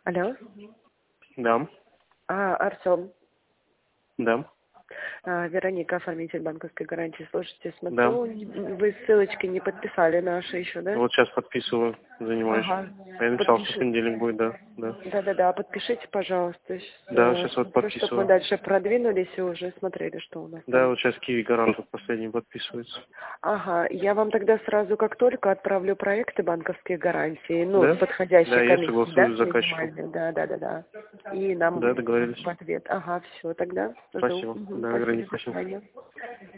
Алло. Да, Артем. да, Вероника, оформитель банковской гарантии. Слушайте, да. смотрю, вы ссылочки не подписали наши еще, да? Вот сейчас подписываю, занимаюсь. Ага. А я написал, что в Подпишите. понедельник будет, да, да. Да-да-да, подпишите, пожалуйста. Да, Сейчас сейчас вот смотрю, чтобы мы подписываю. дальше продвинулись и уже смотрели, что у нас Да, там. вот сейчас Киви Гарант вот последний подписывается. Ага, я вам тогда сразу, как только отправлю проекты банковских гарантий, ну, с Да? подходящей Да, я комиссией, да, согласую с заказчиком. минимальной, да. И нам Да, договорились. в ответ. Ага, все, тогда жду. Спасибо. Мгм, Да, спасибо, Вероника, до спасибо. свидания.